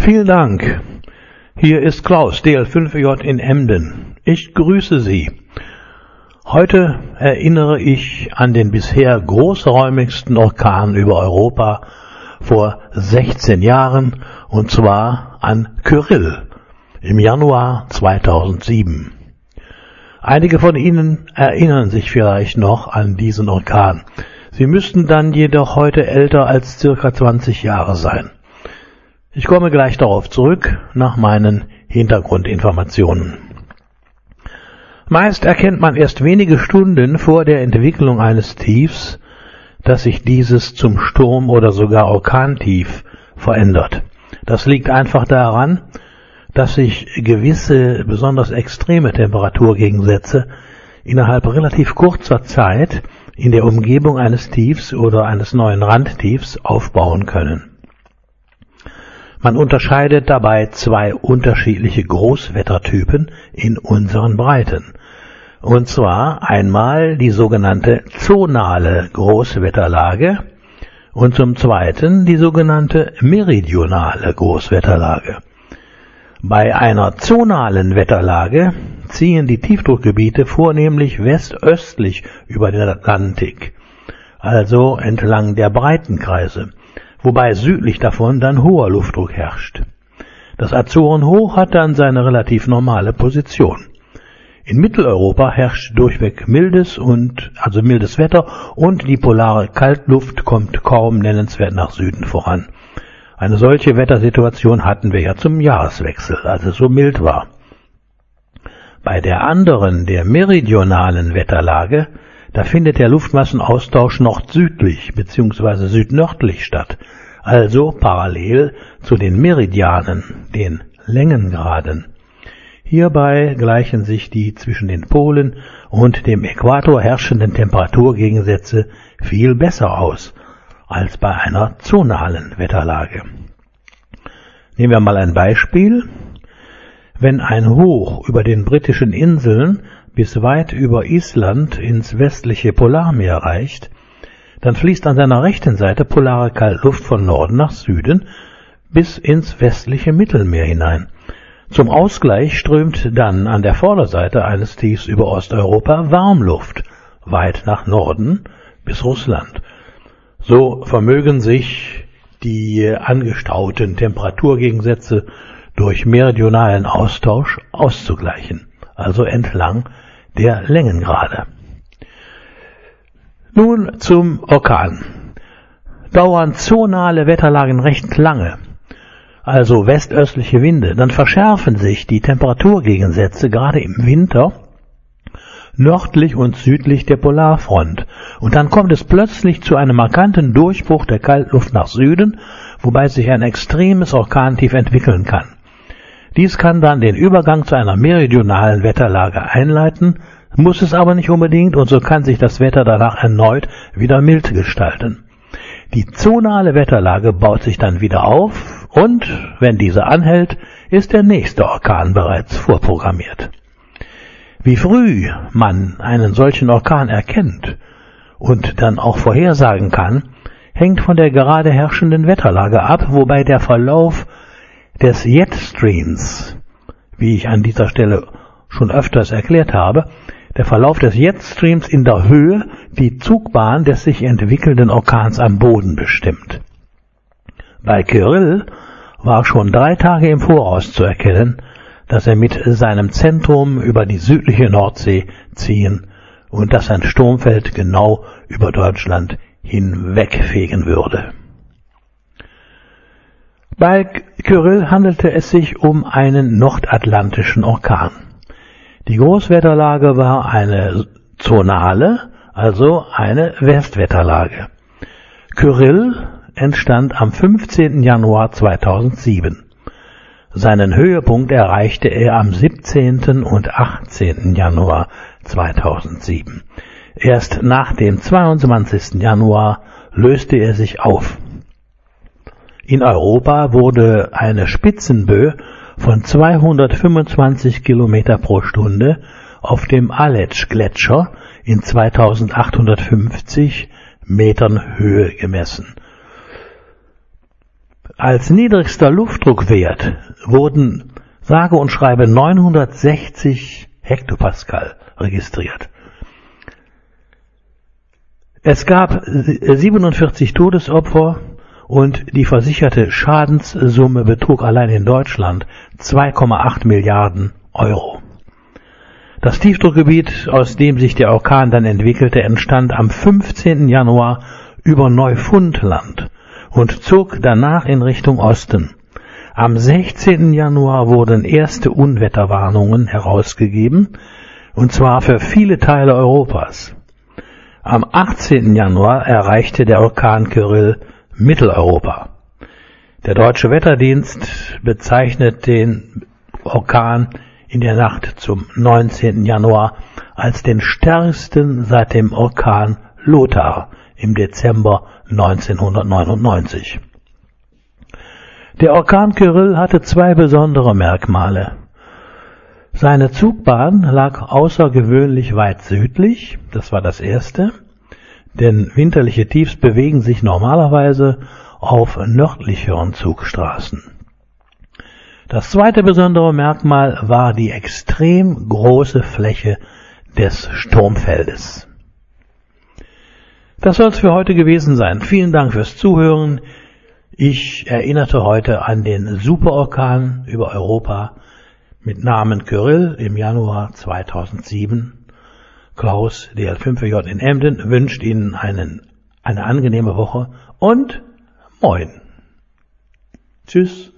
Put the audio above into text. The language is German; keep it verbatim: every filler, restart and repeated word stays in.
Vielen Dank. Hier ist Klaus, D L fünf J in Emden. Ich grüße Sie. Heute erinnere ich an den bisher großräumigsten Orkan über Europa vor sechzehn Jahren, und zwar an Kyrill im Januar zweitausendsieben. Einige von Ihnen erinnern sich vielleicht noch an diesen Orkan. Sie müssten dann jedoch heute älter als circa zwanzig Jahre sein. Ich komme gleich darauf zurück, nach meinen Hintergrundinformationen. Meist erkennt man erst wenige Stunden vor der Entwicklung eines Tiefs, dass sich dieses zum Sturm oder sogar Orkantief verändert. Das liegt einfach daran, dass sich gewisse besonders extreme Temperaturgegensätze innerhalb relativ kurzer Zeit in der Umgebung eines Tiefs oder eines neuen Randtiefs aufbauen können. Man unterscheidet dabei zwei unterschiedliche Großwettertypen in unseren Breiten. Und zwar einmal die sogenannte zonale Großwetterlage und zum Zweiten die sogenannte meridionale Großwetterlage. Bei einer zonalen Wetterlage ziehen die Tiefdruckgebiete vornehmlich westöstlich über den Atlantik, also entlang der Breitenkreise, wobei südlich davon dann hoher Luftdruck herrscht. Das Azorenhoch hat dann seine relativ normale Position. In Mitteleuropa herrscht durchweg mildes und also mildes Wetter und die polare Kaltluft kommt kaum nennenswert nach Süden voran. Eine solche Wettersituation hatten wir ja zum Jahreswechsel, als es so mild war. Bei der anderen, der meridionalen Wetterlage, da findet der Luftmassenaustausch nord-südlich bzw. südnördlich statt, also parallel zu den Meridianen, den Längengraden. Hierbei gleichen sich die zwischen den Polen und dem Äquator herrschenden Temperaturgegensätze viel besser aus als bei einer zonalen Wetterlage. Nehmen wir mal ein Beispiel. Wenn ein Hoch über den britischen Inseln bis weit über Island ins westliche Polarmeer reicht, dann fließt an seiner rechten Seite polare Kaltluft von Norden nach Süden bis ins westliche Mittelmeer hinein. Zum Ausgleich strömt dann an der Vorderseite eines Tiefs über Osteuropa Warmluft weit nach Norden bis Russland. So vermögen sich die angestauten Temperaturgegensätze durch meridionalen Austausch auszugleichen, also entlang der Längengrade. Nun zum Orkan. Dauern zonale Wetterlagen recht lange, also westöstliche Winde, dann verschärfen sich die Temperaturgegensätze gerade im Winter nördlich und südlich der Polarfront. Und dann kommt es plötzlich zu einem markanten Durchbruch der Kaltluft nach Süden, wobei sich ein extremes Orkantief entwickeln kann. Dies kann dann den Übergang zu einer meridionalen Wetterlage einleiten, muss es aber nicht unbedingt, und so kann sich das Wetter danach erneut wieder mild gestalten. Die zonale Wetterlage baut sich dann wieder auf und, wenn diese anhält, ist der nächste Orkan bereits vorprogrammiert. Wie früh man einen solchen Orkan erkennt und dann auch vorhersagen kann, hängt von der gerade herrschenden Wetterlage ab, wobei der Verlauf des Jetstreams, wie ich an dieser Stelle schon öfters erklärt habe, der Verlauf des Jetstreams in der Höhe die Zugbahn des sich entwickelnden Orkans am Boden bestimmt. Bei Kyrill war schon drei Tage im Voraus zu erkennen, dass er mit seinem Zentrum über die südliche Nordsee ziehen und dass sein Sturmfeld genau über Deutschland hinwegfegen würde. Bei Kyrill handelte es sich um einen nordatlantischen Orkan. Die Großwetterlage war eine zonale, also eine Westwetterlage. Kyrill entstand am fünfzehnten Januar zweitausendsieben. Seinen Höhepunkt erreichte er am siebzehnten und achtzehnten Januar zweitausendsieben. Erst nach dem zweiundzwanzigsten Januar löste er sich auf. In Europa wurde eine Spitzenböe von zweihundertfünfundzwanzig Kilometer pro Stunde auf dem Aletsch-Gletscher in zweitausendachthundertfünfzig Metern Höhe gemessen. Als niedrigster Luftdruckwert wurden sage und schreibe neunhundertsechzig Hektopascal registriert. Es gab siebenundvierzig Todesopfer und die versicherte Schadenssumme betrug allein in Deutschland zwei Komma acht Milliarden Euro. Das Tiefdruckgebiet, aus dem sich der Orkan dann entwickelte, entstand am fünfzehnten Januar über Neufundland und zog danach in Richtung Osten. Am sechzehnten Januar wurden erste Unwetterwarnungen herausgegeben, und zwar für viele Teile Europas. Am achtzehnten Januar erreichte der Orkan Kyrill Mitteleuropa. Der Deutsche Wetterdienst bezeichnet den Orkan in der Nacht zum neunzehnten Januar als den stärksten seit dem Orkan Lothar im Dezember neunzehnhundertneunundneunzig. Der Orkan Kyrill hatte zwei besondere Merkmale. Seine Zugbahn lag außergewöhnlich weit südlich, das war das erste, denn winterliche Tiefs bewegen sich normalerweise auf nördlicheren Zugstraßen. Das zweite besondere Merkmal war die extrem große Fläche des Sturmfeldes. Das soll es für heute gewesen sein. Vielen Dank fürs Zuhören. Ich erinnerte heute an den Superorkan über Europa mit Namen Kyrill im Januar zweitausendsieben. Klaus, D L fünf J in Emden, wünscht Ihnen einen, eine angenehme Woche und Moin. Tschüss.